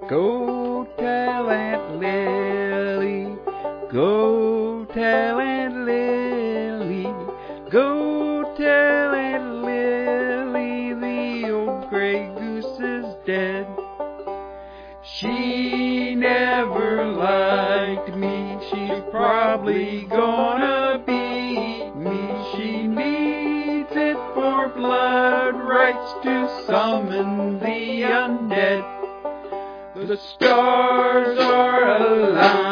Go tell Aunt Lily, go tell Aunt Lily, go tell Aunt Lily the old gray goose is dead. She never liked me, she's probably gonna beat me. She needs it for blood rights to summon the undead. The stars are aligned.